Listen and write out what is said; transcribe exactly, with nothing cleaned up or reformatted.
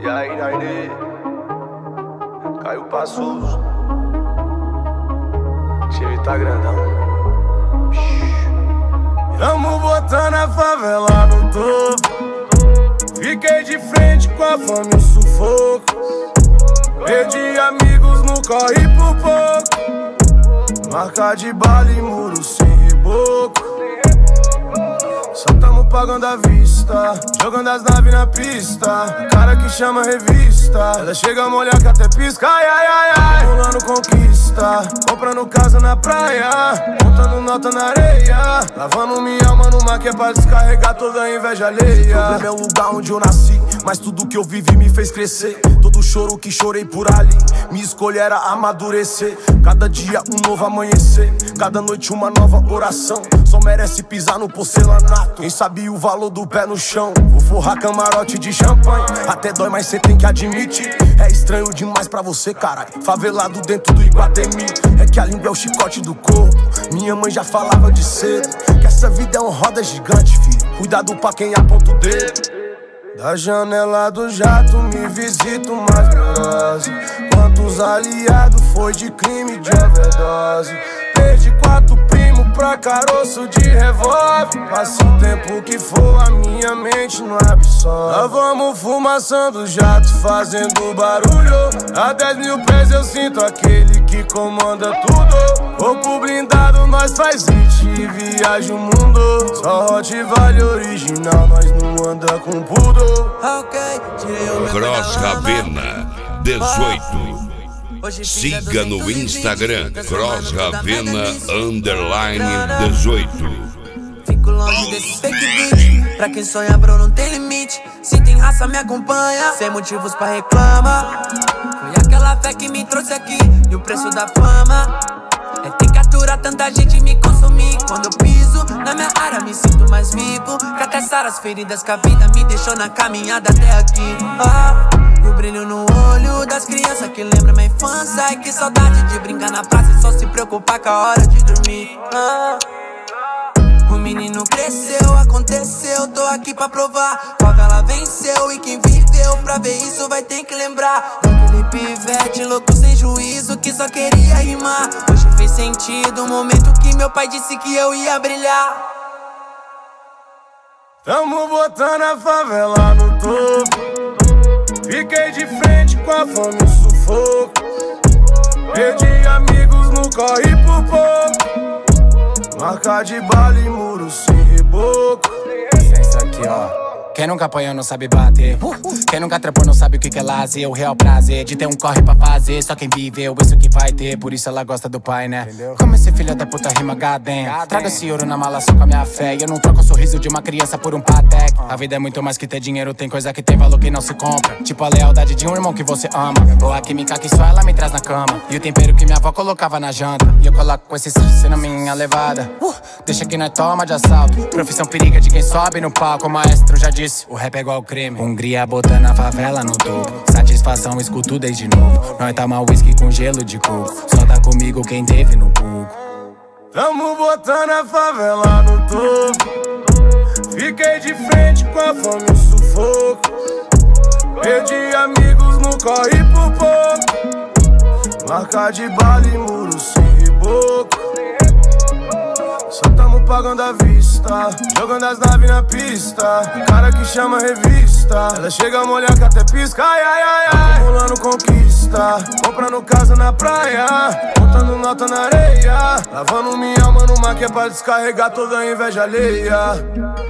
aí, aí, Caio Passos, time tá grandão. Tamo botando a favela no topo. Fiquei de frente com a fome e o sufoco. Perdi amigos no corre por pouco. Marca de bala e muro sem reboco. Só tamo pagando à vista, jogando as naves na pista. Cara que chama revista, ela chega a molhar que até pisca. Ai, ai, ai, ai, rolando conquista, comprando casa na praia, contando nota na areia, lavando minha alma numa que é pra descarregar toda a inveja alheia. O problema é o lugar onde eu nasci, mas tudo que eu vivi me fez crescer. Todo choro que chorei por ali, minha escolha era amadurecer. Cada dia um novo amanhecer, cada noite uma nova oração. Só merece pisar no porcelanato quem sabia o valor do pé no chão. Vou forrar camarote de champanhe, até dói, mas cê tem que admitir. É estranho demais pra você, caralho, favelado dentro do Iguatemi. É que a língua é o chicote do corpo, minha mãe já falava de cedo que essa vida é uma roda gigante, filho, cuidado pra quem aponta o dedo. Da janela do jato me visito mais neurose. Quantos aliados foi de crime de overdose. Perdi quatro primos pra caroço de revólver. Passa o tempo que for, a minha mente não absorve. Nós vamos fumaçando jato, fazendo barulho. A dez mil pés eu sinto aquele que comanda tudo. Corpo blindado, nós faz hit e viaja o mundo. Só Hot Vale original, nós não anda com pudor. Cross Ravena dezoito. Siga no Instagram Cross Ravena underline dezoito. Fico longe desses fake beat. Pra quem sonha, bro, não tem limite. Se tem raça, me acompanha, sem motivos pra reclamar. Foi aquela fé que me trouxe aqui, e o preço da fama é ter que aturar tanta gente me consumir. Quando eu piso na minha área, me sinto mais vivo. Que até sarar as feridas que a vida me deixou na caminhada até aqui. Ah, o brilho no olho das crianças que lembra minha infância. Ai, que saudade de brincar na praça e só se preocupar com a hora de dormir. Ah, o menino cresceu, aconteceu, tô aqui pra provar. Favela venceu e quem viveu pra ver isso vai ter que lembrar daquele pivete louco sem juízo que só queria rimar. Hoje fez sentido o momento que meu pai disse que eu ia brilhar. Tamo botando a favela no topo. Fiquei de frente com a fome e o sufoco. Perdi amigos no corre por pouco. Marca de bala e muro sem reboco. Isso aqui, ó. Quem nunca apanhou não sabe bater. Quem nunca trepou não sabe o que é lazer. O real prazer de ter um corre pra fazer. Só quem viveu, isso que vai ter. Por isso ela gosta do pai, né? Entendeu? Como esse filho da puta rima gadem. Traga esse ouro na mala só com a minha fé. E eu não troco o sorriso de uma criança por um Patek. A vida é muito mais que ter dinheiro. Tem coisa que tem valor que não se compra. Tipo a lealdade de um irmão que você ama. Ou a química que só ela me traz na cama. E o tempero que minha avó colocava na janta. E eu coloco com esse sexo na minha levada. uh, Deixa que nós toma de assalto. Profissão periga de quem sobe no palco. O maestro já disse, o rap é igual crime. Hungria botando a favela no topo. Satisfação, escuto desde novo. Nós toma whisky com gelo de coco. Só tá comigo quem teve no pouco. Tamo botando a favela no topo. Fiquei de frente com a fome e o sufoco. Perdi amigos no corre por pouco. Marca de bala e muro sem reboco. Só tamo pagando à vista, jogando as naves na pista. Cara que chama revista, ela chega a molhar que até pisca. Ai, ai, ai, ai, acumulando conquista, comprando casa na praia, contando nota na areia, lavando minha alma numa que é pra descarregar toda a inveja alheia.